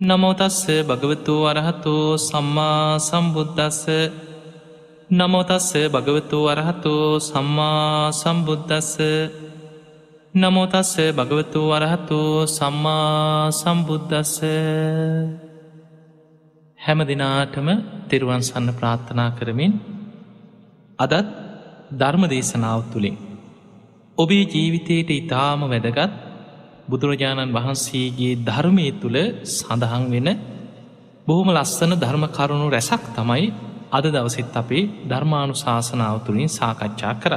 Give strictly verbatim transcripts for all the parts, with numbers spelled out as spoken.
නමෝ තස්ස භගවතු අරහතෝ සම්මා සම්බුද්දස්ස නමෝ තස්ස භගවතු අරහතෝ සම්මා සම්බුද්දස්ස නමෝ තස්ස භගවතු අරහතෝ සම්මා සම්බුද්දස්ස. හැම දිනාටම තෙරුවන් සරණ ප්‍රාර්ථනා කරමින් අදත් ධර්ම දේශනාව තුළින් ඔබේ ජීවිතයට ඉතාම වැදගත් බුදුරජාණන් වහන්සේගේ ධර්මය තුළ සඳහන් වෙන බොහොම ලස්සන ධර්ම කරුණු රැසක් තමයි අද දවසෙත් අපේ ධර්මානු ශාසනාව තුළින් සාකච්ඡා කර.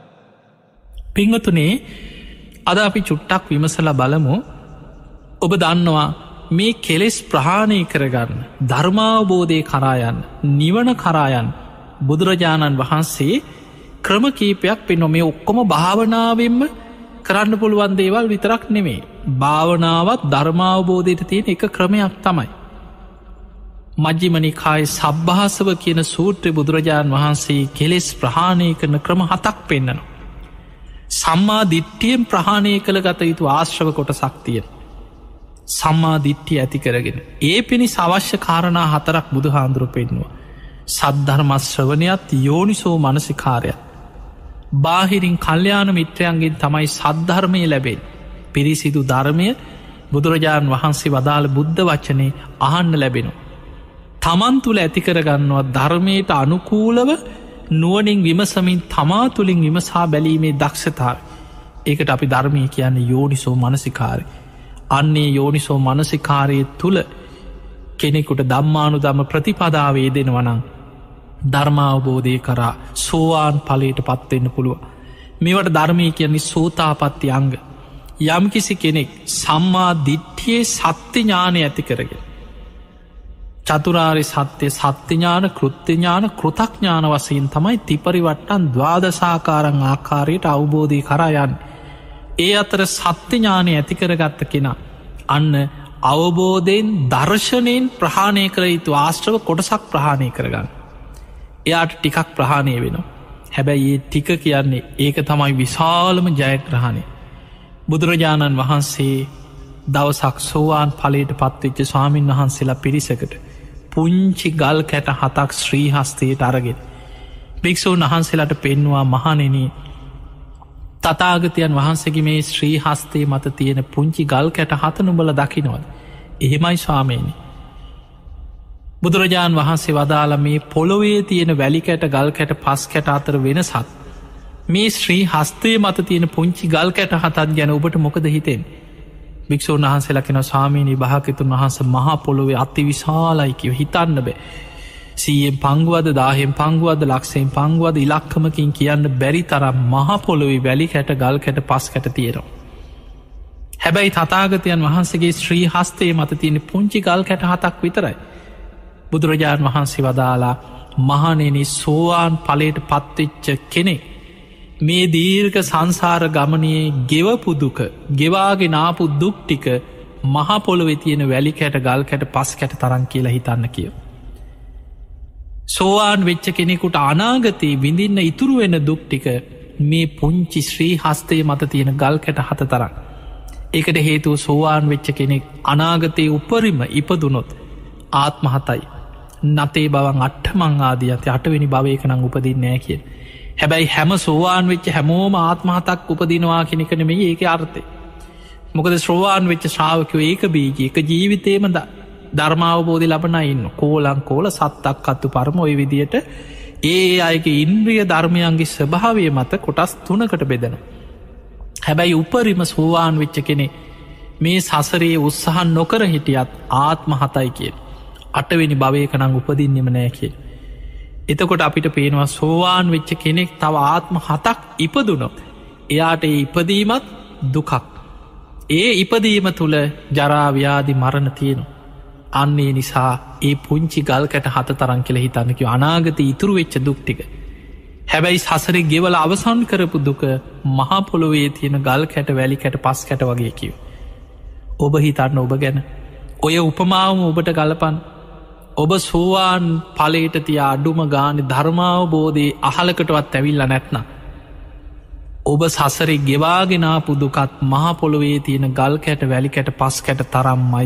පිංහතුනේ අද අපි චුට්ටක් විමසල බලමු. ඔබ දන්නවා මේ කෙලෙස් ප්‍රහාණය කරගන්න ධර්මාවබෝධය කරායන් නිවන කරායන් බුදුරජාණන් වහන්සේ ක්‍රම කීපයක් පෙන්නො මේ ඔක්කොම භාවනාවෙන්ම කරන්න පුළුවන් දේවල් විතරක් නෙමේ. භාවනාවත් ධර්මාවබෝධයට තියෙන එක ක්‍රමයක් තමයි. මජ්ජිමනිකාය සබ්භාසව කියන සූත්‍රය බුදුරජාණන් වහන්සේ කෙලෙස් ප්‍රහාණය කරන ක්‍රම හතක් පෙන්න්නනවා. සම්මා දිට්ඨියෙන් ප්‍රහාණය කළ ගත යුතු ආශ්‍රව කොට සක්තියෙන්. සම්මා දිට්ඨිය ඇති කරගෙන. ඒ පිණිස අවශ්‍ය කාරණා හතරක් බුදු හාන්දුරු පෙන්නවා. සද්ධර්මශ්‍රවනයත් යෝනිසෝ මනසිකාරයක්. බාහිරින් කල්්‍යාන මිත්‍රයන්ගෙන් තමයි සද්ධර්මය ලැබෙන්. පිරිසිදු ධර්මය බුදුරජාණන් වහන්සේ වදාළ බුද්ධ වචනය අහන්න ලැබෙනු. තමන් තුළ ඇතිකරගන්නවා ධර්මයට අනුකූලව නුවනින් විමසමින් තමා තුළින් විමසා බැලීමේ දක්ෂතාව. ඒකට අපි ධර්මය කියන්නේ යෝනිසෝ මනසිකාරය. අන්නේ යෝනිසෝ මනසිකාරය තුළ කෙනෙකුට දම්මානු දම ප්‍රතිපදාවේ දෙනවනං ධර්මාවබෝධය කරා සෝවාන් පලයට පත්වෙන්න පුළුව. මේවට ධර්මය කියන්නේ සෝතාපත්ති අංග. යම්කිසි කෙනෙක් සම්මා දිට්ඨියේ සත්‍ය ඥානය ඇති කරගෙන. චතුරාරි සත්‍යය සත්‍යඥාන කෘත්‍යඥාන කෘතඥාන වසයෙන් තමයි තිපරිවට්ටන් ද්වාදසාකාරං ආකාරයට අවබෝධය කරායන්. ඒ අතර සත්‍යඥානය ඇතිකරගත්ත කෙනා. අන්න අවබෝධයෙන් දර්ශනයෙන් ප්‍රහාණය කර යුතු ආශ්‍රව කොටසක් ප්‍රහාණය කරගන්න. එයාට ටිකක් ප්‍රහාණය වෙනවා. හැබැයි ඒ ටික කියන්නේ ඒක තමයි විශාලම ජයග්‍රහණය. බුදුරජාණන් වහන්සේ දවසක් සෝවාන් පලට පත්වෙච්ච ස්වාමීන් වහන්සේලා පිරිසකට පුංචි ගල් කැට හතක් ශ්‍රී හස්තයට අරගෙන. භික්‍ෂූන් වහන්සේලාට පෙන්වා මහනෙන තතාගතයන් වහන්සේගේ මේ ශ්‍රී හස්තේ මත තියෙන පුංචි ගල් කැට හත නුඹල දකිනවද. එහෙමයි ස්වාමීනි. බුදුරජාණන් වහන්සේ වදාළ මේ පොළොවේ තියෙන වැලිකැට ගල් කැට පස් කැට අතර වෙනසත් මේ ශ්‍රී හස්තේ මත තියෙන පුංචි ගල් කැට හතත් ගැන ඔබට මොකද හිතෙන්. භික්‍ෂූන් වහන්සේලා කෙන ස්වාමීනී භාගතුන් වහන්ස මහා පොළොවේ අති විශාලයිකිව හිතන්න බෑ. සීයෙන් පංගුවද දාහෙන් පංගුවද ලක්ෂයෙන් පංගුවද ඉලක්කමකින් කියන්න බැරි තරම් මහා පොළොවේ වැලි කැට ගල් කැට පස් කැට තියෙනවා. හැබැයි තතාගතයන් වහන්සේගේ ශ්‍රී හස්තේ මත තියෙන පුංචි ගල් කැට හතක් විතරයි. බුදුරජාණන් වහන්සේ වදාලා මහනෙන සෝවාන් පලට පත්වෙච්ච කෙනෙක් මේ දීර්ඝ සංසාර ගමනයේ ගෙවපුදුක ගෙවාගේ නාපු දුක්ටික මහපොළොවෙ තියෙන වැලි කැට ගල් කැට පස් කැට තරන් කියලා හිතන්න කියව. සෝවාන් වෙච්ච කෙනෙකුට අනාගතයේ විඳින්න ඉතුරු වෙන දුක්ටික මේ පුංචි ශ්‍රී හස්තය මත තියෙන ගල් කැට හත තරන්. ඒකට හේතුව සෝවාන් වෙච්ච කෙනෙක් අනාගතයේ උපරිම ඉපදුනොත් ආත්මහතයි. නතේ බවන් අට්ටමං ආදී ඇති අටවෙනි භවයක නං උපදින්නෑ කියෙන්. හැබැයි හැම සෝවාන් වෙච්ච හැමෝම ආත්මහතක් උපදිනවා කෙනෙකන මේ ඒක අර්ථය. මොකද ශ්‍රෝවාන් වෙච්ච ශ්‍රාවකයෝ ඒක බීජ එක ජීවිතේම ධර්මාවබෝධි ලබනයින්න කෝලං කෝල සත්තක් අත්තු පරම ඔය විදියට ඒ අයගේ ඉන්ද්‍රිය ධර්මයන්ගේ ස්වභාවය මත කොටස් තුනකට බෙදෙන. හැබැයි උපරිම සෝවාන් වෙච්ච කෙනෙ මේ සසරයේ උත්සහන් නොකර හිටියත් ආත්මහතයි කියෙන්. අටවෙනි භවයකනං උපදින්නෙම නෑ කිය. එතකොට අපිට පේනවා සෝවාන් වෙච්ච කෙනෙක් තව ආත්ම හතක් ඉපදුනොත්. එයාට ඒ ඉපදීමත් දුකක්. ඒ ඉපදීම තුළ ජරාව්‍යාදි මරණ තියෙනු. අන්නේ නිසා ඒ පුංචි ගල් කැට හත තරන් කෙළ හිතන්නක අනාගත ඉතුරු වෙච්ච දුක්ටික. හැබැයි සසරේ ගෙවල අවසන් කරපු දුක මහපොළොවේ තියෙන ගල් කැට වැලි කැට පස් කැට වගේ කිව. ඔබ හිතන්න ඔබ ගැන ඔය උපමාවම ඔබට ගලපන්. ඔබ සෝවාන් පලේට තිය අඩුම ගාන ධර්මාවබෝධයේ අහලකටවත් ඇවිල්ල නැත්න. ඔබ සසරේ ගෙවාගෙනාපු දුකත් මහපොළොවේ තියෙන ගල් කැට වැලි කැට පස් කැට තරම්මයි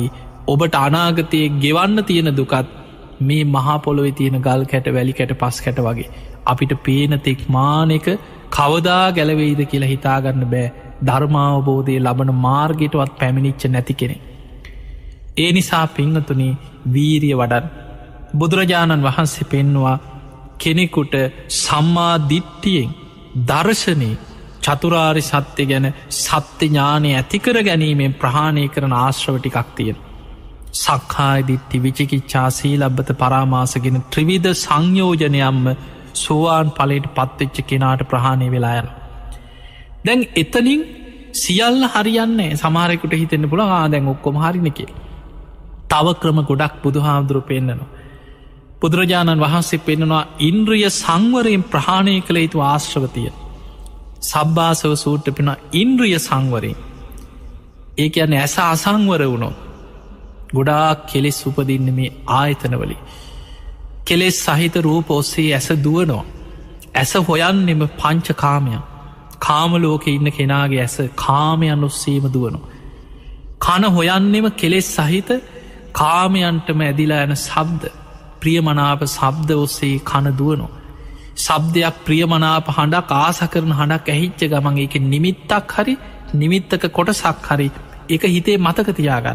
ඔබට අනාගතයේ ගෙවන්න තියෙන දුකත් මේ මහාපොළොවෙ තියෙන ගල් කැට වැලි කැට පස් කැට වගේ අපිට පේන තෙක් මානෙක කවදා ගැලවෙයිද කියලා හිතාගන්න බෑ ධර්මාවබෝධය ලබන මාර්ගයටවත් පැමිණිච්ච නැති කෙනෙ. ඒ නිසා පිංහතුනි වීරිය වඩන් බුදුරජාණන් වහන්සේ පෙන්වා කෙනෙකුට සම්මා දිට්ඨියෙන් දර්ශනය චතුරාරි සත්‍ය ගැන සත්‍ය ඥානය ඇතිකර ගැනීමෙන් ප්‍රහාණය කරන ආශ්‍රව ටිකක් තියෙන. සක්කාය දිට්ඨි විචිකිච්ඡා සීලබ්බත පරාමාසගෙන ත්‍රිවිධ සංයෝජනයම්ම සෝවාන් ඵලයට පත්වෙච්ච කෙනාට ප්‍රහාණය වෙලා යන. දැන් එතනින් සියල්ල හරියන්නේ සමහරෙකුට හිතෙන්න පුළුවන් ආ දැන් ඔක්කොම හරින කියලා. තව ක්‍රම ගොඩක් බුදුහාමුදුරුවෝ පෙන්නනවා. බුදුරජාණන් වහන්සේ පෙන්නවා ඉන්ද්‍රිය සංවරයෙන් ප්‍රහාණය කළ යුතු ආශ්‍රව තියෙන. සබ්බාසව සූත්‍ර පෙන්වනවා ඉන්ද්‍රිය සංවරයෙන්. ඒ කියන්නේ ඇස අසංවර වුණොත් ගොඩාක් කෙලෙස් උපදින්න මේ ආයතනවලින්. කෙලෙස් සහිත රූප ඔස්සේ ඇස දුවනවා. ඇස හොයන්නෙම පංච කාමයන්. කාමලෝක ඉන්න කෙනාගේ ඇස කාමයන් ඔස්සේම දුවනවා. කන හොයන්නෙම කෙලෙස් සහිත කාමයන්ටම ඇදිලා යන සබ්ද ප්‍රියමනාප සබ්ද ඔස්සේ කන දුවනවා. සබ්දයක් ප්‍රියමනාප හඬක් ආස කරන හඬක් ඇහිච්ච ගමන් එක නිමිත්තක් හරි නිමිත්තක කොටසක් හරි එක හිතේ මතකතියාගන්න.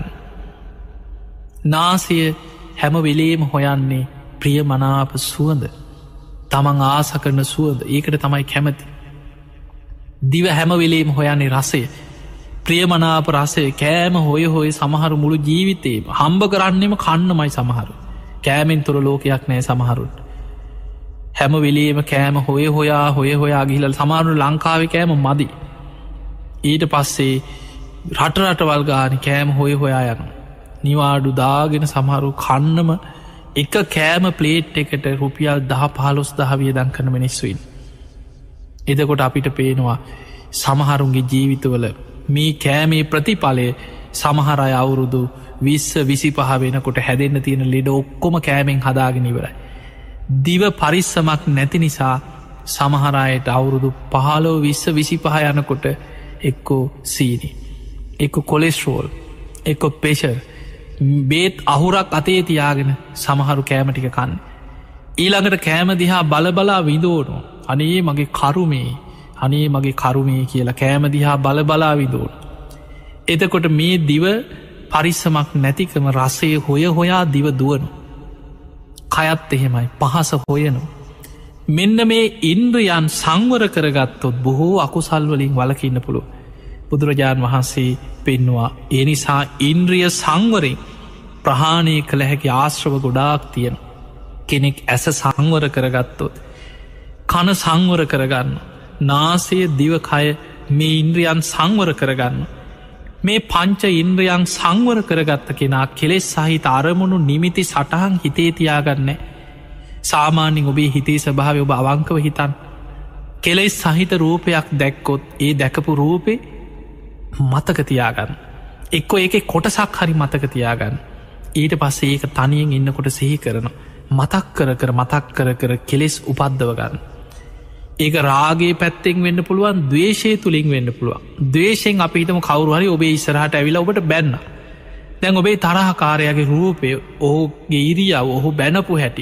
නාසය හැම වෙලේම හොයන්නේ ප්‍රියමනාප සුවඳ තමන් ආස කරන සුවද ඒකට තමයි කැමති. දිව හැමවෙලේම හොයන්නේ රසය ප්‍රියමනාප රසය කෑම හොය හොය සමහරු මුළු ජීවිතේ හම්බ කරන්නෙම කන්නමයි සමහරු කෑමෙන් තොර ලෝකයක් නෑ සමහරුත් හැම වෙලේම කෑම හොය හොයා හොය හොයා ගිහිලල් සමහරු ලංකාව කෑම මදි ඊට පස්සේ රටරටවල් ගාන කෑම හොය හොයා යන නිවාඩු දාගෙන සමහරු කන්නම එක කෑම ප්ලේට් එකට රුපියල් දහ පහලොස් දහවිය දන් කන මිනිස්සුයින්. එදකොට අපිට පේනවා සමහරුන්ගේ ජීවිතවල මේ කෑමේ ප්‍රතිඵලය සමහරය අවුරුදු විස්ස විසි පහ වෙනකොට හැදෙන්න්න තියෙන ලෙඩ ඔක්කොම කෑමෙන් හදාගෙන ඉවරයි. දිව පරිස්සමක් නැති නිසා සමහරයට අවුරුදු පහලෝ විස්ස විසි පහ යනකොට එක්කෝ සීනි එක්ක කොලෙස්ට්‍රෝල් එක්ක පෙෂර් බේත් අහුරක් අතේ තියාගෙන සමහරු කෑමටික කන්න. ඊළඟට කෑම දිහා බලබලා විදෝනු අනේ මගේ කරුමේ අනේ මගේ කරුමේ කියලා කෑම දිහා බලබලා විදෝන. එතකොට මේ දිව පරිස්සමක් නැතිකම රසය හොය හොයා දිව දුවනු. කයත් එහෙමයි පහස හොයනු. මෙන්න මේ ඉන්ද්‍රයන් සංවර කරගත්තොත් බොහෝ අකුසල්වලින් වලකින්න පුළුව. බුදුරජාණන් වහන්සේ පෙන්වා ඒ නිසා ඉන්ද්‍රිය සංවරෙන් ප්‍රහාණය කළ හැකි ආශ්‍රව ගොඩාක් තියෙන කෙනෙක් ඇස සංවර කරගත්තොත් කන සංවර කරගන්න නාසය දිවකය මේ ඉන්ද්‍රියන් සංවර කරගන්න මේ පංච ඉන්ද්‍රියන් සංවර කරගත්ත කෙනා කෙලෙස් සහිත අරමුණු නිමිති සටහන් හිතේ තියාගන්න සාමාන්‍යින් ඔබේ හිතේ ස්භාව ඔබ අවංකව හිතන් කෙලෙස් සහිත රූපයක් දැක්කොත් ඒ දැකපු රූපේ මතකතියාගන්න එක්කො ඒක කොටසක් හරි මතකතියාගන්න ඊට පස්සේ ඒක තනියෙන් ඉන්නකොට සිහි කරන මතක් කර කර මතක් කර කර කෙලෙස් උපද්දවගන්න ඒක රාගේ පැත්තෙන් වෙන්න පුළුවන් දවේශය තුළින් වෙන්න පුළුවන් දවේශයෙන් අපි හිතම කවරුහරි ඔබේ ඉස්සරහට ඇවිලා ඔබට බැන්න දැන් ඔබේ තරහකාරයාගේ රූපය ඔහුගේ ඉරියාව ඔහු බැනපු හැටි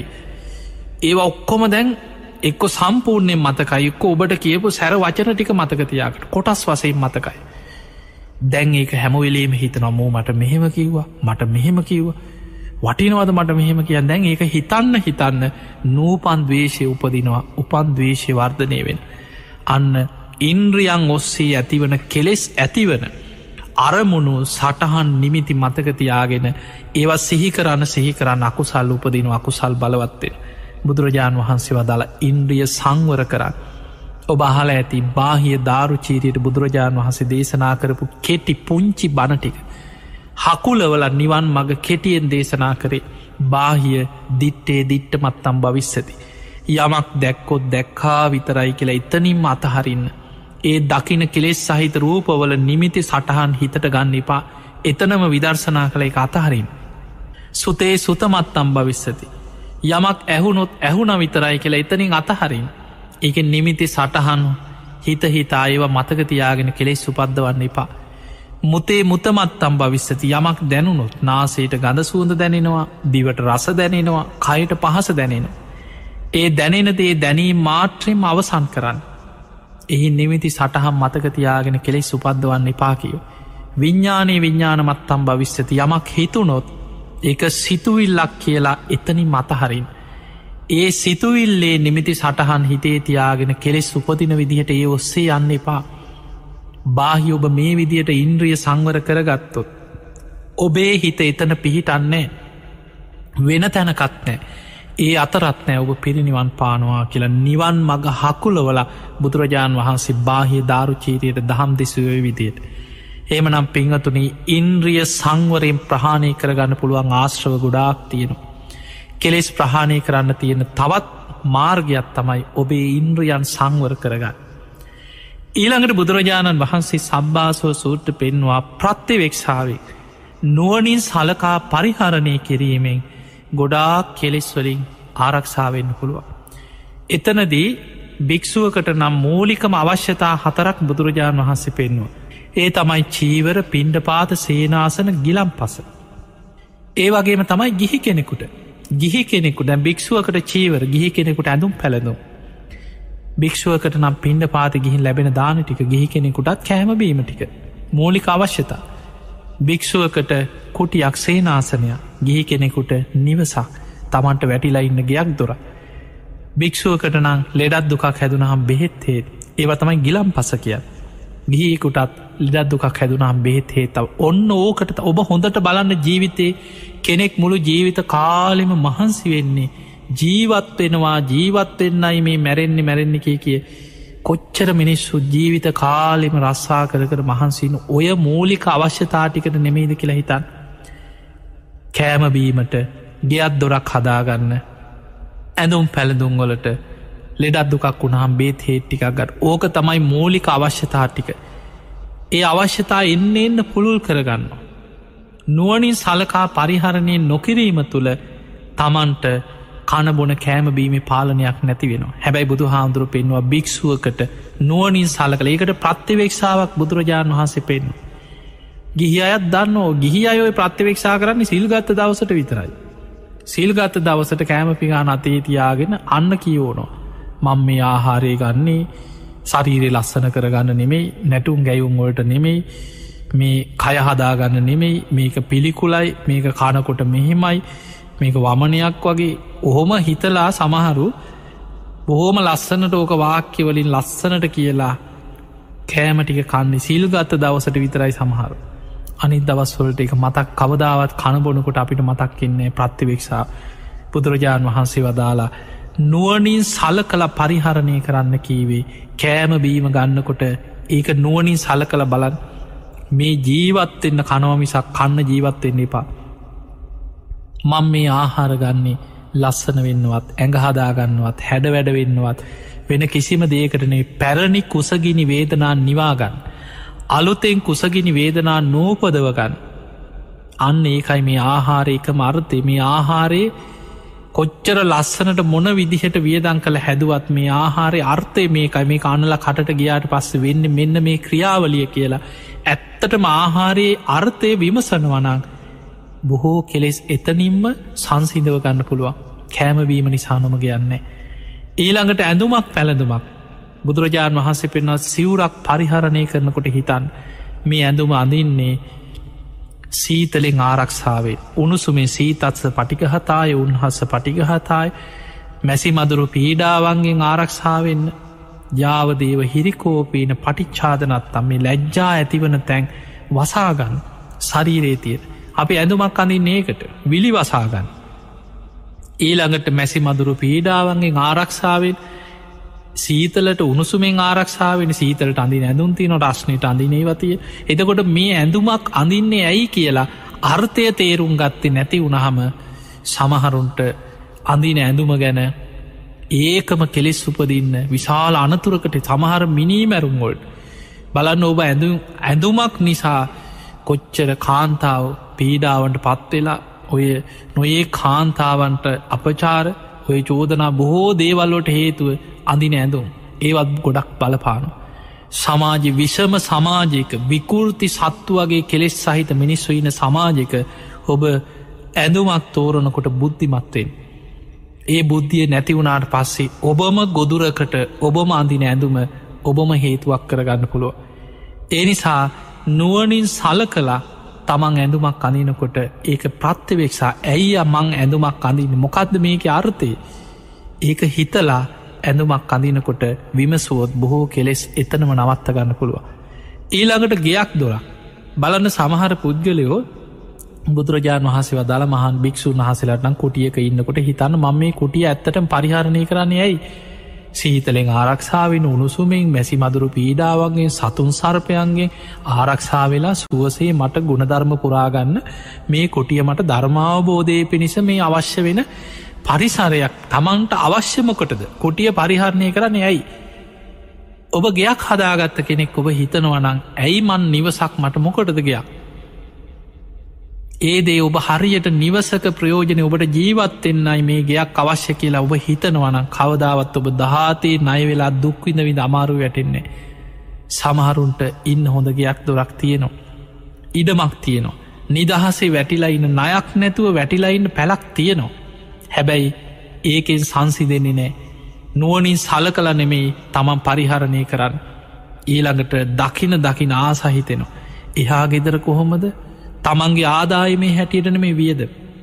ඒවා ඔක්කොම දැන් එක්ක සම්පූර්ණයෙන් මතකයි එක්ක ඔබට කියපු සැර වචන ටික මතකතියාකට කොටස් වසයෙන් මතකයි දැන් ඒක හැමවෙලේම හිතනවා මෝ මට මෙහෙම කිව්වා මට මෙහෙම කිව්වා වටිනවද මට මෙහෙම කිය දැන් ඒක හිතන්න හිතන්න නූපන් දවේශය උපදිනවා උපන් දවේශය වර්ධනය වෙන අන්න ඉන්ද්‍රියන් ඔස්සේ ඇතිවන කෙලෙස් ඇතිවන අරමුණු සටහන් නිමිති මතකතියාගෙන ඒවත් සිහිකරන්න සිහිකරන්න අකුසල් උපදින අකුසල් බලවත්තෙන බුදුරජාණන් වහන්සේ වදාළ ඉන්ද්‍රිය සංවර කරන්න ඔබ අහල ඇති බාහිය දාරුචීරයට බුදුරජාණන් වහන්සේ දේශනා කරපු කෙටි පුංචි බණටික හකුලවල නිවන් මග කෙටියෙන් දේශනා කරේ බාහිය දිට්ටේ දිට්ට මත්තම් භවිස්සති යමක් දැක්කොත් දැක්කා විතරයි කියලා එතනින්ම අතහරින්න ඒ දකින කෙලෙස් සහිත රූපවල නිමිති සටහන් හිතට ගන්න එපා එතනම විදර්ශනා කළ එක අතහරින් සුතේ සුතමත්තම් භවිස්සති යමක් ඇහුනොත් ඇහුන විතරයි කියලා එතනින් අතහරින් ඒක නිමිති සටහන් හිත හිතා ඒවා මතකතියාගෙන කෙලෙස් උපද්දවන්න එපා මුතේ මුතමත්තම් භවිස්සති යමක් දැනුනොත් නාසයට ගඳ සුවඳ දැනෙනවා දිවට රස දැනෙනවා කයට පහස දැනෙනවා. ඒ දැනෙනදේ දැනීම් මාත්‍රයෙන් අවසන් කරන්න. එහි නිමිති සටහම් මතකතියාගෙන කෙලෙස් උපද්දවන්න එපා කියෝ. විඤ්ඥානයේ විඤ්ඥාන මත්තම් භවිස්සති යමක් හිතුනොත් ඒක සිතුවිල්ලක් කියලා එතනි මතහරින්. ඒ සිතුවිල්ලේ නිමිති සටහන් හිතේ තියාගෙන කෙලෙස් උපදින විදිහට ඒ ඔස්සේ යන්න එපා. බාහි ඔබ මේ විදියට ඉන්ද්‍රිය සංවර කරගත්තොත් ඔබේ හිත එතන පිහිටන්නේ වෙන තැනකත්නෑ. ඒ අතරත්නෑ ඔබ පිරිනිවන් පානවා කියලා නිවන් මග හකුලවල බුදුරජාණන් වහන්සේ බාහිය දාරුචීරයට දහම් දෙසුවේ විදියට. එම නම් පිංහතුනි ඉන්ද්‍රිය සංවරයෙන් ප්‍රහාණය කරගන්න පුළුවන් ආශ්‍රව ගොඩාක් තියෙනවා. කෙලෙස් ප්‍රහාණය කරන්න තියෙන තවත් මාර්ගයක් තමයි ඔබේ ඉන්ද්‍රියන් සංවර කරගන්න. ඊළඟට බුදුරජාණන් වහන්සේ සබ්බාසව සූත්‍ර පෙන්වා ප්‍රත්‍යවෙක්ෂාවේ නුවනින් සලකා පරිහරණය කිරීමෙන් ගොඩාක් කෙලෙස්වලින් ආරක්ෂාවෙන්න පුළුවන්. එතනදී භික්‍ෂුවකට නම් මූලිකම අවශ්‍යතා හතරක් බුදුරජාණන් වහන්සේ පෙන්වා. ඒ තමයි චීවර පිණ්ඩපාත සේනාසන ගිලම් පස. ඒ වගේම තමයි ගිහි කෙනෙකුට ගිහි කෙනෙකු දැ භික්ෂුවකට චීවර ගිහි කෙනෙකුට ඇඳුම් පැළඳුම්. භික්ෂුවකට නම් පින්ඩ පාත ගිහින් ලැබෙන දාන ටික ගිහි කෙනෙකුටත් කෑමබීම ටික මූලික අවශ්‍යතා. භික්ෂුවකට කුටියක් සේනාසනය ගිහි කෙනෙකුට නිවසක් තමන්ට වැටිලා ඉන්න ගයක් දොර. භික්ෂුවකට නම් ලෙඩත් දුකක් හැදුනහම් බෙහෙත් හේත් ඒව තමයි ගිලම් පස කිය. ගිහිකුටත් ලෙඩත් දුකක් හැදුනහම් බෙහෙත් හේතව ඔන්න ඕකට ඔබ හොඳට බලන්න ජීවිතේ කෙනෙක් මුළු ජීවිත කාලෙම මහන්සි වෙන්නේ ජීවත් වෙනවා ජීවත් වෙන්නයි මේ මැරෙන්නේ මැරෙන්නේ කිය කිය කොච්චර මිනිස්සු ජීවිත කාලෙම රස්සා කර කර මහන්සින ඔය මූලික අවශ්‍යතාටිකට නෙමේද කියලා හිතන්. කෑමබීමට ගෙයත් දොරක් හදාගන්න ඇඳුම් පැළඳුම්වලට ලෙඩත් දුකක් වුණහම් බේත් හේට්ටිකක් ගත් ඕක තමයි මූලික අවශ්‍යතාටික. ඒ අවශ්‍යතා එන්න එන්න පුළුල් කරගන්න. නුවනින් සලකා පරිහරණය නොකිරීම තුළ තමන්ට කණබොන කෑමබීමේ පාලනයක් නැති වෙන. හැබැයි බුදු හාමුදුරු පෙන්වා භික්ෂුවකට නුවනින් සලකල ඒකට ප්‍රත්‍යවේක්ෂාවක් බුදුරජාණන් වහන්සේ පෙන්ව. ගිහි අයත් දන්නෝ ගිහි අයෝය ප්‍රත්‍යවේක්ෂා කරන්නේ සිල්ගත්ත දවසට විතරයි. සිල්ගත්ත දවසට කෑමපිගාන අතේ තියාගෙන අන්න කියෝනෝ. මං මේ ආහාරය ගන්නේ සරීරය ලස්සන කරගන්න නෙමෙයි නැටුම් ගැයුම් වලට නෙමෙයි මේ කයහදාගන්න නෙමෙයි මේක පිළිකුලයි මේක කනකොට මෙහෙමයි මේක වමනයක් වගේ ඔහොම හිතලා සමහරු බොහෝම ලස්සනට ඕක වාක්‍යවලින් ලස්සනට කියලා කෑමටික කන්නේ සිල්ගත්ත දවසට විතරයි සමහරු. අනිත් දවස්වලට එක මතක් කවදාවත් කණබොනකොට අපිට මතක්කෙන්නේ ප්‍රත්තිවේක්ෂා බුදුරජාණන් වහන්සේ වදාලා නුවනින් සල කළ පරිහරණය කරන්න කීවේ කෑමබීම ගන්නකොට ඒක නුවනින් සල කළ බලන් මේ ජීවත්වෙන්න කනවමිසක් කන්න ජීවත්වෙන්න එපා. මං මේ ආහාර ගන්නේ ලස්සන වෙන්නවත් ඇඟහදාගන්නවත් හැඩ වැඩ වෙන්නවත් වෙන කිසිම දේකටනේ පැරණි කුසගිනි වේදනා නිවාගන්න. අලුතෙන් කුසගිනි වේදනා නෝපදවගන්න. අන්න ඒකයි මේ ආහාර එක මර්තය මේ ආහාරයේ කොච්චර ලස්සනට මොන විදිහට වියදං කළ හැදුවත් මේ ආහාරය අර්ථය මේකයි මේ කානල කටට ගියාට පස්ස වෙන්න මෙන්න මේ ක්‍රියාවලිය කියලා ඇත්තටම ආහාරයේ අර්ථය විමසන වනක් බොහෝ කෙලෙස් එතනින්ම සංසිදව ගන්න පුළුවන් කෑමවීම නිසා නොම ගයන්නේ. ඊළඟට ඇඳුමක් පැළඳුමක් බුදුරජාණන් වහන්සේ පෙන්වා සිවුරක් පරිහරණය කරනකොට හිතන් මේ ඇඳුම අඳින්නේ සීතලෙන් ආරක්ෂාවෙන් උණුසුමේ සීතත්ස පටිකහතාය උන්හස්ස පටිගහතායි මැසි මදුරු පීඩාවන්ගෙන් ආරක්ෂාවෙන්න යාවදේව හිරිකෝපීන පටිච්චාදනත්තම් මේ ලැජ්ජා ඇතිවන තැන් වසාගන්න ශරීරේතියට අපි ඇඳුමක් අඳින්නේ ඒකට විලි වසාගන්න. ඊළඟට මැසි මදුරු පීඩාවන්ගෙන් ආරක්ෂාවෙන් සීතලට උණුසුමෙන් ආරක්ෂාවෙන සීතලට අඳින ඇඳුන්තින රශ්නයට අඳිනේවතිය එතකොට මේ ඇඳුමක් අඳින්නේ ඇයි කියලා අර්ථය තේරුම් ගත්තේ නැති වුණහම සමහරුන්ට අඳින ඇඳුම ගැන ඒකම කෙලෙස් උපදින්න විශාල අනතුරකට සමහර මිනීමැරුම්ගොල්ඩ බලන්න ඔබ ඇඳුමක් නිසා කොච්චර කාන්තාව පීඩාවන්ට පත්වෙලා ඔය නොයේ කාන්තාවන්ට අපචාර ඔය චෝදනා බොහෝ දේවල්ලොට හේතුව අඳින ඇඳුම් ඒවත් ගොඩක් බලපානු. සමාජ විෂම සමාජයක විකෘති සත්තු වගේ කෙලෙස් සහිත මිනිස්සු ඉන්න සමාජයක ඔබ ඇඳුමක් තෝරනකොට බුද්ධිමත්වෙන්. ඒ බුද්ධිය නැතිවුණට පස්සේ ඔබම ගොදුරකට ඔබම අඳින ඇඳුම ඔබම හේතුවක් කරගන්න පුළුව. ඒ නිසා නුවනින් සල කලා තමන් ඇඳුමක් අඳනකොට ඒක ප්‍රත්්‍යවේක්ෂා ඇයි මං ඇඳුමක් අඳන්න මොකක්ද මේක අර්ථය ඒක හිතලා ඇඳුමක් අඳනකොට විමසුවොත් බොහෝ කෙලෙස් එතනම නවත්ත ගන්න පුළුව. ඊළඟට ගයක් දොර බලන්න සමහර පුද්ගලයෝ බුදුරජාණන් වහසේ වදාළ මහන් භික්ෂූන් වහසලටනම් කුටියක ඉන්නකොට හිතන්න මම මේ කුටිය ඇත්තට පරිහරණය කරන්නේ ඇයි සීතලෙන් ආරක්ෂාවෙන් උණුසුමෙන් මැසි මදුරු පීඩාවන්ගේ සතුන් සර්පයන්ගේ ආරක්ෂා වෙලා සුවසේ මට ගුණධර්ම පුරාගන්න මේ කොටිය මට ධර්මාවබෝධය පිණිස මේ අවශ්‍ය වෙන පරිසරයක් තමන්ට අවශ්‍යමකොටද කොටිය පරිහරණය කරන්න ඇයි. ඔබ ගයක් හදාගත්ත කෙනෙක් ඔබ හිතනවනං ඇයි මන් නිවසක් මට මොකොටද ගයක්. ඒදේ ඔබ හරියට නිවසක ප්‍රයෝජනය ඔබට ජීවත්වෙන්නයි මේ ගයක් අවශ්‍ය කියලා ඔබ හිතනවනම් කවදාවත් ඔබ දහතේ නය වෙලා දුක්විඳ විඳ අමාරු වැටෙන්නේ. සමහරුන්ට ඉන්න හොඳ ගයක් දොරක් තියනවා. ඉඩමක් තියනවා. නිදහසේ වැටිලා ඉන්න නයක් නැතුව වැටිලා ඉන්න පැලක් තියනවා. හැබැයි ඒකෙන් සංසි දෙන්නේ නෑ. නුවනින් සල කල නෙමෙයි තමන් පරිහරණය කරන්න. ඊළඟට දකින දකින ආසහිතෙනවා. එහා ගෙදර කොහොමද තමන්ගේ ආදායමේ හැටියටන මේ වියද.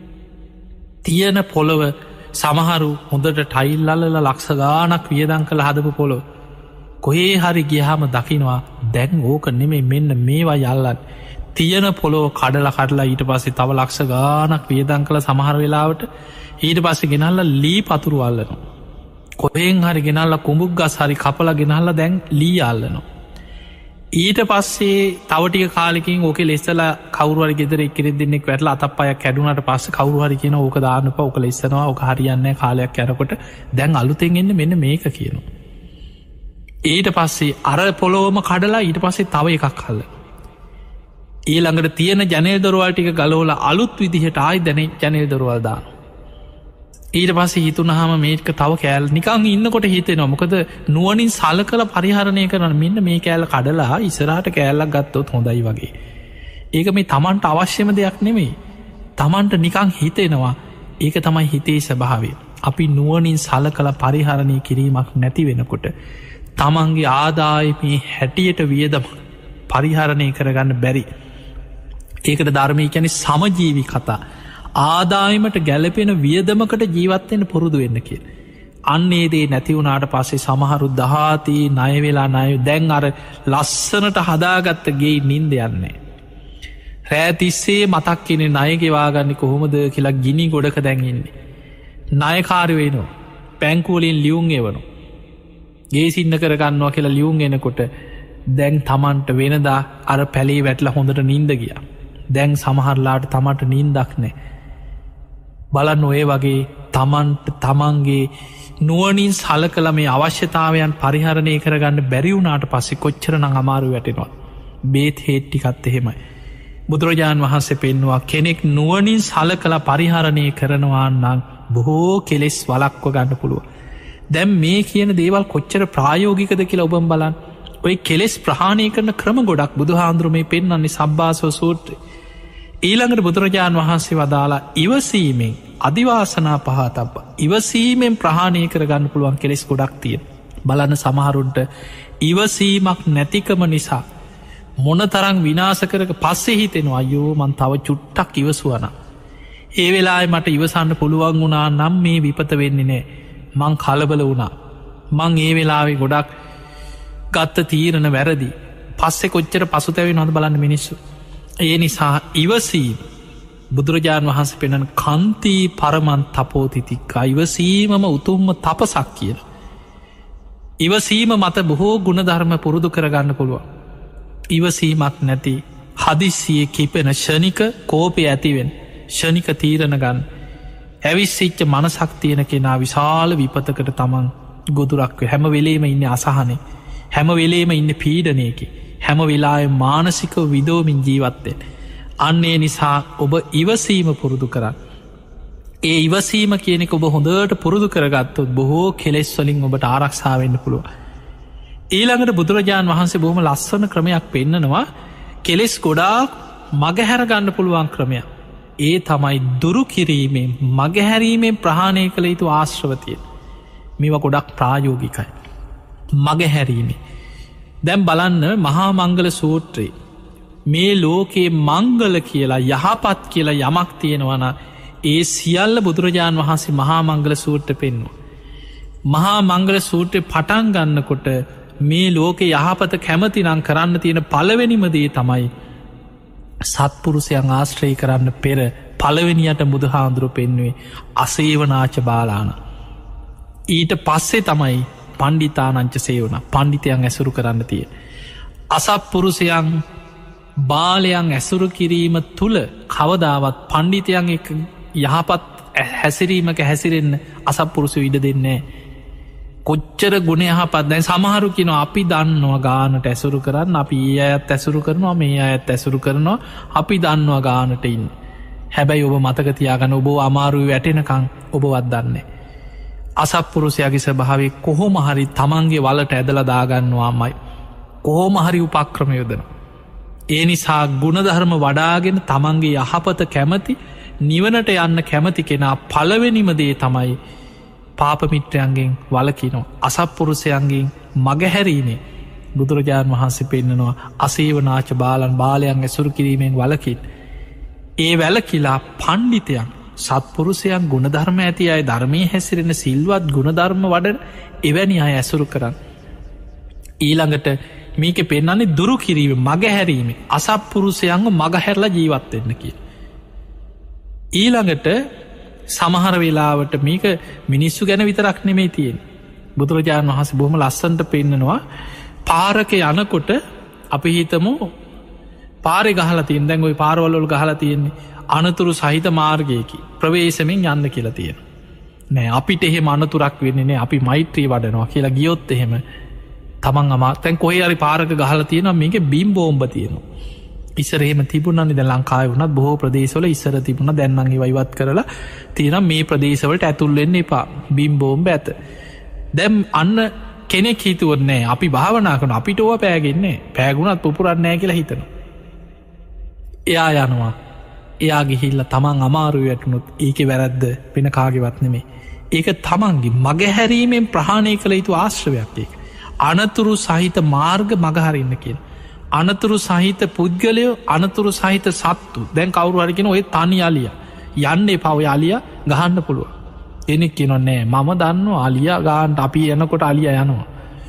තියන පොළොව සමහරු හොඳට ටයිල්ලල ලක්ෂ ගානක් වියදං කළ හදපු පොළොව. කොහේ හරි ගියහම දකිනවා දැන් ඕක නෙමේ මෙන්න මේවා යල්ලන්. තියන පොළොව කඩල කඩලා ඊට පස්සේ තව ලක්ෂ ගානක් වියදං කළ සමහර වෙලාවට ඊට පස්සේ ගෙනල්ල ලී පතුරු අල්ලනවා. කොහෙන් හරි ගෙනල්ල කුඹුක් ගස් හරි කපල ගෙනල්ල දැන් ලී අල්ලනවා. ඊට පස්සේ තවටික කාලකින් ඕක ලෙස්සලා කවරුවර ගෙදර එක්කෙරෙ දෙන්නෙක් වැටල අතක් අය කැඩුනට පස්ස කවරුහරි කියන ඕක දානප ඕක ලෙස්සනවා ඕක හරියන්න කාලයක් යැනකොට දැන් අලුතෙන් එන්න මෙන්න මේක කියනවා. ඊට පස්සේ අර පොලොවම කඩලා ඊට පස්සේ තව එකක් කල්ල. ඊළඟට තියෙන ජනල් දොරවල්ටික ගලෝල අලුත් විදිහට ආයි දැන ජනල් දොරවල් දාන. ඊට පස්සේ හිතුනහම මේක තව කෑල් නිකං ඉන්නකොට හිතෙනවා මොකද නුවනින් සල කළ පරිහරණය කරන මෙන්න මේ කෑල්ල කඩලා ඉසරට කෑල්ලක් ගත්තොත් හොඳයි වගේ. ඒක මේ තමන්ට අවශ්‍යම දෙයක් නෙමෙයි. තමන්ට නිකං හිතෙනවා ඒක තමයි හිතේ ස්වභාවය. අපි නුවනින් සල කළ පරිහරණය කිරීමක් නැති වෙනකොට තමන්ගේ ආදායමේ හැටියට වියදම පරිහරණය කරගන්න බැරි. ඒකට ධර්මය කැනෙ සමජීවි කතා. ආදායමට ගැලපෙන වියදමකට ජීවත්වෙන පුරුදු වෙන්න කිය. අන්නේ දේ නැතිවුණට පස්සේ සමහරු දහතී නයවෙලා නය දැන් අර ලස්සනට හදාගත්තගේ නින්ද යන්නේ. රෑතිස්සේ මතක් කෙනෙ නයගෙවාගන්න කොහොමද කියලා ගිනි ගොඩක දැන්ඉන්නේ. නයකාරි වෙනවා පැංකූලින් ලියුම් එවනු. ගේ සින්න කරගන්නවා කියලා ලියුම් එනකොට දැන් තමන්ට වෙනදා අර පැලේ වැටල හොඳට නින්ද ගිය. දැන් සමහරලාට තමට නින්දක් නෑ. බලන්න ඔය වගේ තමන්ට තමන්ගේ නුවනින් සල කළ මේ අවශ්‍යතාවයන් පරිහරණය කරගන්න බැරිවුනාට පස්සෙ කොච්චරන අමාරු වැටෙනවා. බේත් හේට්ටිකත් එහෙමයි. බුදුරජාණන් වහන්සේ පෙන්වා කෙනෙක් නුවනින් සල කළ පරිහරණය කරනවා නම් බොහෝ කෙලෙස් වලක්ව ගන්න පුළුව. දැම් මේ කියන දේවල් කොච්චර ප්‍රායෝගිකද කියලා ඔබම් බලන් ඔය කෙලෙස් ප්‍රහාණය කරන ක්‍රම ගොඩක් බුදු හාන්දුරුවමේ පෙන්න්නේ සබ්බාසව සූත්‍රය. ඊළඟට බුදුරජාණන් වහන්සේ වදාලා ඉවසීමෙන් අධිවාසනා පහතබ ඉවසීමෙන් ප්‍රහාණය කරගන්න පුළුවන් කෙලෙස් ගොඩක් තිය. බලන්න සමහරුන්ට ඉවසීමක් නැතිකම නිසා මොන තරං විනාස කරක පස්සේ හිතෙනවා අයෝ මන් තව චුට්ටක් ඉවසුවන. ඒ වෙලායි මට ඉවසන්න පුළුවන් වුණා නම් මේ විපත වෙන්නේ නෑ. මං කලබල වුණා. මං ඒ වෙලාවේ ගොඩක් ගත්ත තීරණ වැරදි පස්සෙ කොච්චර පසුතැවේ නොද බලන්න මිනිස්සු. ඒ නිසා ඉවසීම බුදුරජාණන් වහන්ස පෙනන කන්තී පරමන් තපෝතිතික්ක ඉවසීමම උතුම්ම තපසක් කියන. ඉවසීම මත බොහෝ ගුණධර්ම පුරුදු කරගන්න පුළුවන්. ඉවසීමක් නැති හදිස්සිය කිපෙන ෂණික කෝපය ඇතිවෙන් ෂණික තීරණ ගන්න ඇවිස්සිච්ච මනසක් තියෙන කෙනා විශාල විපතකට තමන් ගොදුරක්ව හැම වෙලේම ඉන්න අසහනේ හැම වෙලේම ඉන්න පීඩනයකි හැම වෙලාය මානසික විදෝමින් ජීවත්තෙන්. අන්නේ නිසා ඔබ ඉවසීම පුරුදු කරන්න. ඒ ඉවසීම කියනෙක ඔබ හොඳට පුරුදු කරගත්තොත් බොහෝ කෙලෙස් වලින් ඔබට ආරක්ෂාවෙන්න පුළුව. ඊළඟට බුදුරජාණන් වහන්සේ බොහොම ලස්සන ක්‍රමයක් පෙන්නනවා කෙලෙස් ගොඩාක් මගහැරගන්න පුළුවන් ක්‍රමයක්. ඒ තමයි දුරු කිරීමෙන් මගහැරීමෙන් ප්‍රහාණය කළ යුතු ආශ්‍රවතිය. මේවා ගොඩක් ප්‍රායෝගිකයි. මගහැරීමේ දැම් බලන්න මහා මංගල සූත්‍රයේ මේ ලෝකයේ මංගල කියලා යහපත් කියලා යමක් තියෙනවන ඒ සියල්ල බුදුරජාණන් වහන්සේ මහා මංගල සූත්‍ර පෙන්නවා. මහා මංගල සූත්‍රය පටන් ගන්නකොට මේ ලෝකෙ යහපත කැමති නං කරන්න තියෙන පළවෙනිමදේ තමයි සත්පුරුෂයන් ආශ්‍රය කරන්න පෙර පළවෙනියට බුදුහාන්දුරුව පෙන්වේ අසේවනාච බාලාන. ඊට පස්සේ තමයි පණ්ඩිතානංච සේවන පණ්ඩිතයන් ඇසුරු කරන්න තිය. අසත්පුරුෂයන් බාලයන් ඇසුරු කිරීම තුළ කවදාවත් පණ්ඩිතයන් එක යහපත් හැසිරීමක හැසිරෙන්න අසත්පුරුසු ඉඩ දෙන්නේ. කොච්චර ගුණ යහපත් දැන් සමහරු කියන අපි දන්නවා ගානට ඇසුරු කරන්න අපි ඒ අයත් ඇසුරු කරනවා මේ අයත් ඇසුරු කරනවා අපි දන්නවා ගානට ඉන්න. හැබැයි ඔබ මතකතියාගන්න ඔබ අමාරුව වැටෙනකං ඔබවත් දන්නේ. අසත්පුරුෂයාගේ ස්වභාවය කොහොම හරි තමන්ගේ වලට ඇදල දාගන්නවාමයි කොහොම හරි උපක්‍රම යොදන. ඒ නිසා ගුණධර්ම වඩාගෙන තමන්ගේ යහපත කැමති නිවනට යන්න කැමති කෙනා පළවෙනිමදේ තමයි පාපමිත්‍රයන්ගෙන් වලකිනෝ අසත්පුරුෂයන්ගෙන් මගහැරීමේ බුදුරජාණන් වහන්සේ පෙන්න්නනවා අසේවනාච බාලන් බාලයන් ඇසුරු කිරීමෙන් වලකින්. ඒ වැලකිලා පණ්ඩිතයන් සත්පුරුෂයන් ගුණධර්ම ඇති අය ධර්මය හැසිරෙන සිල්වත් ගුණධර්ම වඩන එවැනි අය ඇසුරු කරන්න. ඊළඟට මේක පෙන්නන්නේ දුරු කිරීම මගහැරීම අසත්පුරුෂයන්ග මගහැරලා ජීවත්වෙන්න කිය. ඊළඟට සමහර වෙලාවට මේක මිනිස්සු ගැන විතරක් නෙමේ තියෙන් බුදුරජාණන් වහස බොහම ලස්සන්ට පෙන්න්නනවා පාරක යනකොට අපි හිතමු පාරෙ ගහලා තියෙන් දැන් ඔයි පාරවල්ලොල් ගහලා තියෙන්නේ අනතුරු සහිත මාර්ගයකි ප්‍රවේශමෙන් යන්න කියලා තියෙන. නෑ අපිට එහෙම අනතුරක් වෙන්නේ අපි මෛත්‍රී වඩනවා කියලා ගියොත් එහෙම තමන් අමා තැන් කොහේ අරි පාරක ගහලා තියෙනවා මේක බිම් බෝම්බ තියෙනවා. ඉස්සරහෙම තිබුණන්නේ ද ලංකාය වුණත් බොහෝ ප්‍රදේශවල ඉස්සර තිබුණ දැන්නගේ වයිවත් කරලා තියෙන මේ ප්‍රදේශවලට ඇතුල්වෙන්න එපා බිම් බෝම්බ ඇත. දැම් අන්න කෙනෙක් හිතුවන්නේ අපි භාවනා කන අපිට ඕව පෑගෙන්නේ පෑගුණත් පුපුරන්නෑ කියලා හිතන. එයා යනවා එයා ගිහිල්ල තමන් අමාරුව ඇටනුත් ඒක වැරද්ද වෙන කාගෙවත් නෙමේ. ඒක තමන්ගේ මගහැරීමෙන් ප්‍රහාණය කළ යුතු ආශ්‍රවයක් ඒක. අනතුරු සහිත මාර්ග මගහරන්න කියෙන්. අනතුරු සහිත පුද්ගලයෝ අනතුරු සහිත සත්තු දැන් කවරු හරිකෙන ඔය තනි අලිය යන්න පව අලිය ගහන්න පුළුව. එනෙක් කියනොන්නේ මම දන්න අලිය ගාන්ට අපි යනකොට අලිය යනවා.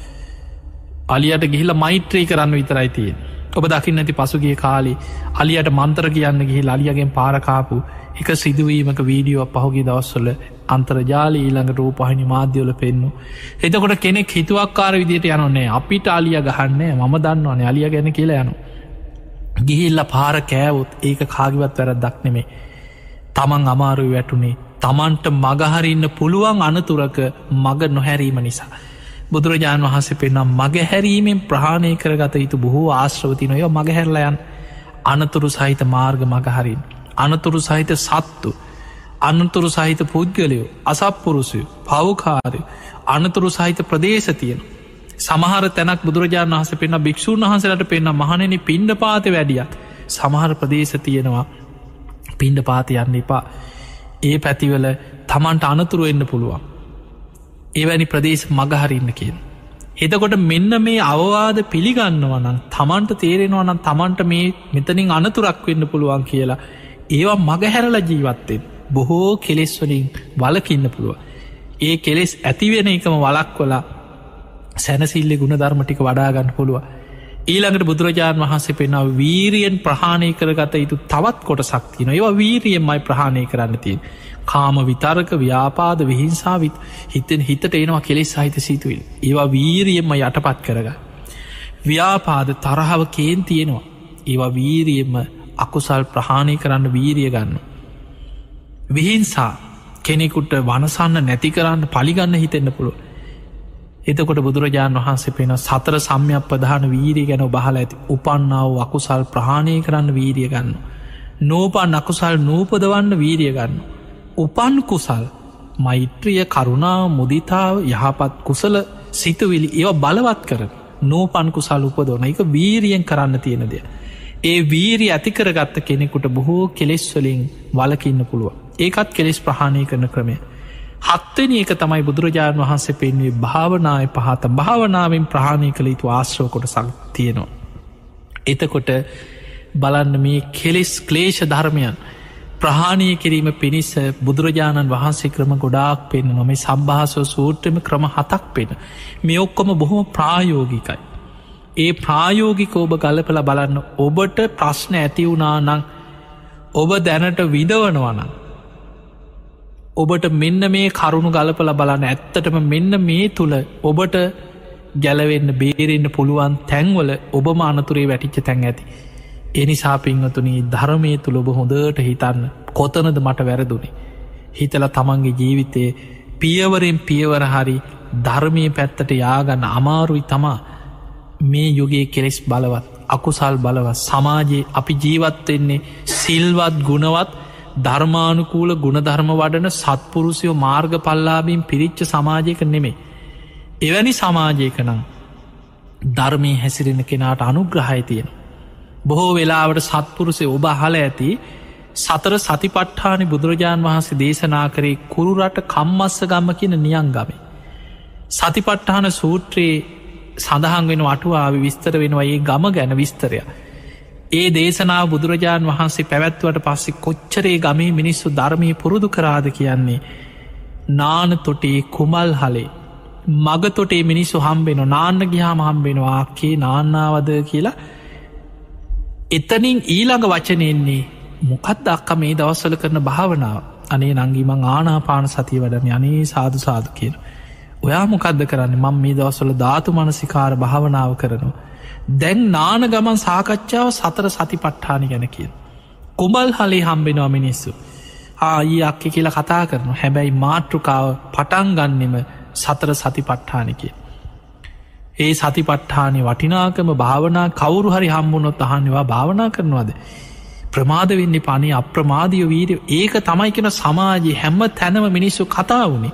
අලියට ගිහිල මෛත්‍රී කරන්න විතරයි තියෙන්. ඔබ දකින්න ඇති පසුගේ කාලි අලියට මන්තර කියන්න ගිහි අලියගෙන් පාරකාපු එක සිදුවීමක වීඩියෝ පහුගේ දවස්වල අන්තර්ජාල ඊළඟ රූපහිනි මාධ්‍යවල පෙන්නු. එතකොට කෙනෙක් හිතුවක්කාර විදියට යනොන්නේ අපිට අලිය ගහන්නේ මම දන්නවනේ අලිය ගැන කියලා යනු. ගිහිල්ල පාර කෑවොත් ඒක කාගිවත් වැරද්දක් නෙමේ. තමන් අමාරුව වැටුනේ තමන්ට මගහරින්න පුළුවන් අනතුරක මග නොහැරීම නිසා. බුදුරජාණන් වහන්සේ පෙන්නම් මගහැරීමෙන් ප්‍රහාණය කරගත යුතු බොහෝ ආශ්‍රවති නොය මගහැරලයන් අනතුරු සහිත මාර්ග මගහරින් අනතුරු සහිත සත්තු අනතුරු සහිත පුද්ගලයෝ අසත්පුරුසය පවකාරය අනතුරු සහිත ප්‍රදේශ තියෙන සමහර තැනක් බුදුරජාණන් වහස පෙන්න්න භික්‍ෂූන් වහසලට පෙන්න්න මහනෙන පිණ්ඩ පාත වැඩියත් සමහර ප්‍රදේශ තියෙනවා පිණ්ඩ පාත යන්න එපා ඒ පැතිවල තමන්ට අනතුරු එන්න පුළුවන් ඒවැනි ප්‍රදේශ මගහරින්න කියෙන්. එතකොට මෙන්න මේ අවවාද පිළිගන්නවනම් තමන්ට තේරෙනවනම් තමන්ට මේ මෙතනින් අනතුරක් වෙන්න පුළුවන් කියලා ඒවා මගහැරල ජීවත්තෙන් බොහෝ කෙලෙස්වලින් වලකින්න පුළුව. ඒ කෙලෙස් ඇතිවෙන එකම වලක් කොලා සැනසිල්ලෙ ගුණ ධර්මටික වඩාගන්න පුළුව. ඊළඟට බුදුරජාණන් වහන්සේ පෙන්නාව වීරියෙන් ප්‍රහාණය කරගත යුතු තවත් කොට සක්තින ඒවා වීරියෙන්මයි ප්‍රහාණය කරන්න තියෙන්. කාම විතරක ව්‍යාපාද විහිංසාවිත් හිතෙන් හිතට එනවා කෙලෙස් සහිත සිතුවිල් ඒවා වීරියෙන්ම යටපත් කරග. ව්‍යාපාද තරහව කේන් තියෙනවා ඒවා වීරියෙන්ම අකුසල් ප්‍රහාණය කරන්න වීරිය ගන්න. විහිංසා කෙනෙකුට වනසන්න නැති කරන්න පලිගන්න හිතෙන්න්න පුළුව. එතකොට බුදුරජාණන් වහන්සේ පෙන සතර සම්යක් ප්‍රධාන වීරිය ගැන බහල ඇති උපන්නාව අකුසල් ප්‍රහාණය කරන්න වීරිය ගන්න. නෝපන් අකුසල් නූපදවන්න වීරිය ගන්න. උපන් කුසල් මෛත්‍රිය කරුණාව මුදිතාව යහපත් කුසල සිතුවිලි ඒව බලවත් කරන නූපන් කුසල් උපදවන එක වීරියෙන් කරන්න තියෙන දෙය. ඒ වීරි ඇතිකරගත්ත කෙනෙකුට බොහෝ කෙලෙස් වලින් වලකින්න පුළුව. ඒකත් කෙලෙස් ප්‍රහාණය කරන ක්‍රමය. හත්වනි එක තමයි බුදුරජාණන් වහන්සේ පෙන්වේ භාවනාය පහත භාවනාවෙන් ප්‍රහාණය කළ යුතු ආශ්‍රව කොට සක්තියනවා. එතකොට බලන්න මේ කෙලෙස් ක්ලේෂ ධර්මයන් ප්‍රහාණය කිරීම පිණිස බුදුරජාණන් වහන්සේ ක්‍රම ගොඩාක් පෙන්න්න නොමේ සම්භාසව සූත්‍රම ක්‍රම හතක් පෙන මේ ඔක්කොම බොහොම ප්‍රායෝගිකයි. ඒ ප්‍රායෝගික ඔබ ගලපල බලන්න ඔබට ප්‍රශ්න ඇති වුණා නං ඔබ දැනට විදවනවන ඔබට මෙන්න මේ කරුණු ගලපල බලන්න ඇත්තටම මෙන්න මේ තුළ ඔබට ගැලවෙන්න බේරෙන්න්න පුළුවන් තැන්වල ඔබම අනතුරේ වැටිච්ච තැන් ඇති. එනිසා පිංහතුනී ධර්මය තුළ ඔබ හොඳට හිතන්න කොතනද මට වැරදුනේ. හිතල තමන්ගේ ජීවිතයේ පියවරෙන් පියවර හරි ධර්මය පැත්තට යාගන්න අමාරුයි තමා මේ යුගයේ කෙලෙස් බලවත් අකුසල් බලවත් සමාජයේ අපි ජීවත්වෙන්නේ සිල්වත් ගුණවත් ධර්මානුකූල ගුණධර්ම වඩන සත්පුරුෂයෝ මාර්ග පල්ලාබීම් පිරිච්ච සමාජයක නෙමේ. එවැනි සමාජයක නම් ධර්මය හැසිරෙන කෙනාට අනුග්‍රහය තියෙන. බොහෝ වෙලාවට සත්පුරුසේ ඔබ හල ඇති සතර සතිපට්ඨානි බුදුරජාණන් වහන්සේ දේශනා කරේ කුරුරට කම්මස්ස ගම්ම කියන නියංගමේ. සතිපට්ඨාන සූත්‍රයේ සඳහන් වෙන අටුවාව විස්තර වෙනවා ඒ ගම ගැන විස්තරය. ඒ දේශනාව බුදුරජාණන් වහන්සේ පැවැත්වට පස්සේ කොච්චරේ ගමේ මිනිස්සු ධර්මය පුරුදු කරාද කියන්නේ නාන තොටේ කුමල් හලේ මග තොටේ මිනිස්සු හම්බෙන නාන්න ගිහාම හම්බෙනවා ආකේ නාන්නාවද කියලා එතනින් ඊළඟ වචනයෙන්නේ මොකත් අක්ක මේ දවස්වල කරන භාවනාව අනේ නංගීමං ආනාපාන සතිය වඩන අනේ සාදු සාදු කියන ඔයා මොකක්ද කරන්න මං මේ දවස්වල ධාතු මනසිකාර භාවනාව කරනවා දැන් නාන ගමන් සාකච්ඡාව සතර සති පට්ඨානි ගැන කිය කුඹල් හලේ හම්බෙනවා මිනිස්සු ආයි අක්ක කියලා කතා කරනු හැබැයි මාතෘකාව පටන් ගන්නෙම සතර සති පට්ඨානිකය ඒ සති පට්ඨානය වටිනාකම භාවනා කවුරු හරි හම්බුනොත් අහන්නවා භාවනා කරනවාද ප්‍රමාද වෙන්නේ පනේ අප්‍රමාදිය වීරය ඒක තමයි කෙන සමාජයේ හැම්ම තැනම මිනිස්සු කතා වුණේ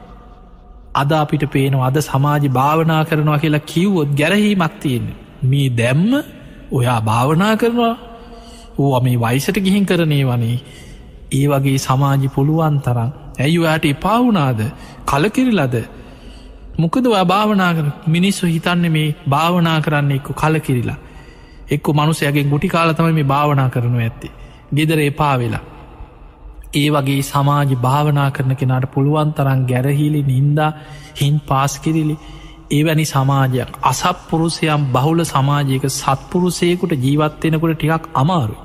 අද අපිට පේනවා අද සමාජි භාවනා කරනවා කියලා කිව්වොත් ගැරහීමක් තියෙන්නේ මේ දැම්ම ඔයා භාවනා කරනවා ඕ මේ වයිසට ගිහින් කරනේ වනේ ඒ වගේ සමාජි පුළුවන් තරම් ඇයි ඔයාට එපාවුනාද කලකිරිලද මොකද භාවනා කර මිනිස්සු හිතන්න මේ භාවනා කරන්න එක්ක කලකිරිලා එක්ක මනුසයගේ ගුටි කාලතම මේ භාවනා කරනු ඇත්තේ ගෙදර එපා වෙලා ඒ වගේ සමාජ භාවනා කරන කෙනාට පුළුවන් තරන් ගැරහිලි නින්දා හින් පාස්කිරිලි ඒවැනි සමාජයක් අසප්පුරුසයම් බහුල සමාජයක සත්පුරුසයකුට ජීවත්වෙනකොට ටිකක් අමාරුයි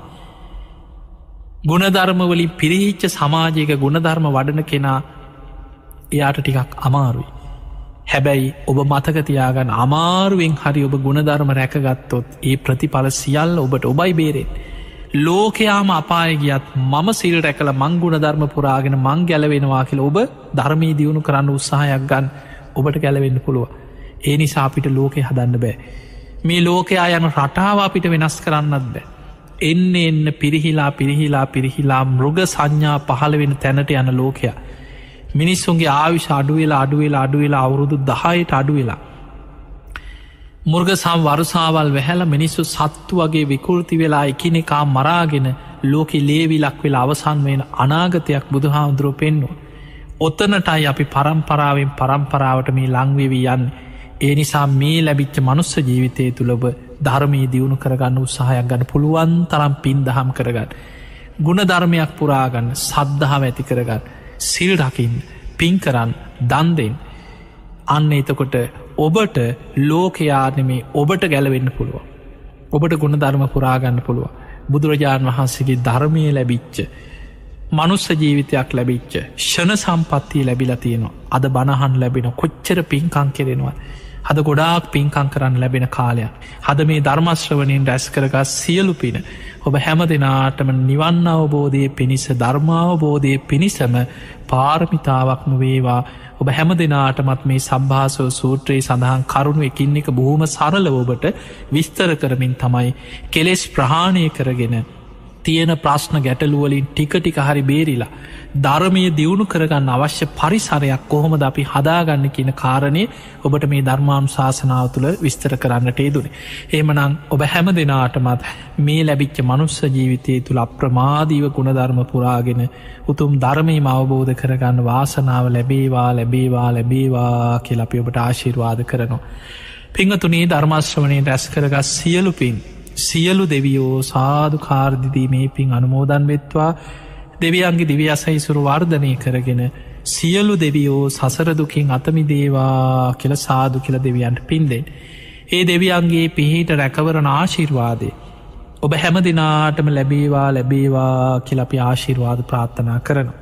ගුණධර්මවලින් පිරිහිච්ච සමාජයක ගුණධර්ම වඩන කෙනා එයාට ටිකක් අමාරුයි හැබැයි ඔබ මතකතියාගන්න අමාරුවෙන් හරි ඔබ ගුණධර්ම රැකගත්තොත් ඒ ප්‍රතිඵල සියල්ල ඔබට ඔබයි බේරෙන් ලෝකයාම අපාය ගියත් මම සිල් රැකල මං ගුණධර්ම පුරාගෙන මං ගැලවෙනවා කියල ඔබ ධර්මී දියුණු කරන්න උත්සාහයක් ගන්න ඔබට ගැලවෙන්න පුළුව ඒ නිසා අපිට ලෝකෙ හදන්න බෑ මේ ලෝකයා යන රටාව අපිට වෙනස් කරන්නත් බෑ එන්න එන්න පිරිහිලා පිරිහිලා පිරිහිලා මෘග සංඥා පහළ වෙන තැනට යන ලෝකයා මිනිස්සුන්ගේ ආවිශ අඩුවෙලා අඩුවෙලා අඩුවෙලා අවුරුදු දහයට අඩුවෙලා මුර්ග සම් වරුසාවල් වැහැල මිනිස්සු සත්තු වගේ විකෘති වෙලා එකිනෙකා මරාගෙන ලෝකෙ ලේවිලක් වෙලා අවසන් වෙන අනාගතයක් බුදුහාමුදුරුව පෙන්නුව ඔත්තනටයි අපි පරම්පරාවෙන් පරම්පරාවට මේ ලංවෙවී යන්න ඒ නිසා මේ ලැබිච්ච මනුස්ස ජීවිතය තුළොබ ධර්මී දියුණු කරගන්න උත්සාහයක් ගන්න පුළුවන් තරම් පින් දහම් කරගන්න ගුණ ධර්මයක් පුරාගන්න සද්ධාව ඇති කරගන්න සිල් රකින් පින් කරන්න දන්දෙන් අන්න එතකොට ඔබට ලෝකයානෙමේ ඔබට ගැලවෙන්න පුළුව ඔබට ගුණ ධර්ම පුරාගන්න පුළුව බුදුරජාණන් වහන්සේගේ ධර්මය ලැබිච්ච මනුස්ස ජීවිතයක් ලැබිච්ච ෂණ සම්පත්තිය ලැබිලා තියෙනවා අද බණහන් ලැබෙන කොච්චර පින්කං කෙරෙනවා හද ගොඩාක් පින්කං කරන්න ලැබෙන කාලයක් හද මේ ධර්මශ්‍රවනයෙන් රැස් කරගත් සියලු පින ඔබ හැම දෙනාටම නිවන්න අවබෝධය පිණිස ධර්මාවබෝධය පිණිසම පාරමිතාවක්ම වේවා ඔබ හැම දෙනාටමත් මේ සම්භාසව සූත්‍රයේ සඳහන් කරුණු එකින් එක බොහොම සරලව ඔබට විස්තර කරමින් තමයි කෙලෙස් ප්‍රහාණය කරගෙන තියෙන ප්‍රශ්න ගැටලුවලින් ටික ටික හරි බේරිලා ධර්මය දියුණු කරගන්න අවශ්‍ය පරිසරයක් කොහොමද අපි හදාගන්න කියන කාරණය ඔබට මේ ධර්මානු ශාසනාව තුළ විස්තර කරන්නට යෙදුනේ. එහෙමනම් ඔබ හැම දෙනාටමත් මේ ලැබිච්ච මනුස්ස ජීවිතය තුළ අප්‍රමාදීව ගුණධර්ම පුරාගෙන උතුම් ධර්මයම අවබෝධ කරගන්න වාසනාව ලැබේවා ලැබේවා ලැබේවා කියලා අපි ඔබට ආශිර්වාද කරනවා. පිංගතුනේ ධර්මාශ්‍රවණයෙන් රැස් කරගත් සියලු පින් සියලු දෙවියෝ සාදු කාර්දිදී මේ පින් අනුමෝදන් වෙත්වා. දෙවියන්ගේ දිව්‍ය අසයිසුරු වර්ධනය කරගෙන සියලු දෙවියෝ සසර දුකින් අතමිදේවා කියල සාදු කියල දෙවියන්ට පින්දෙන්. ඒ දෙවියන්ගේ පිහිට රැකවරණ ආශිර්වාදය ඔබ හැම දිනාටම ලැබේවා ලැබේවා කියල අපි ආශිර්වාද ප්‍රාර්ථනා කරනවා.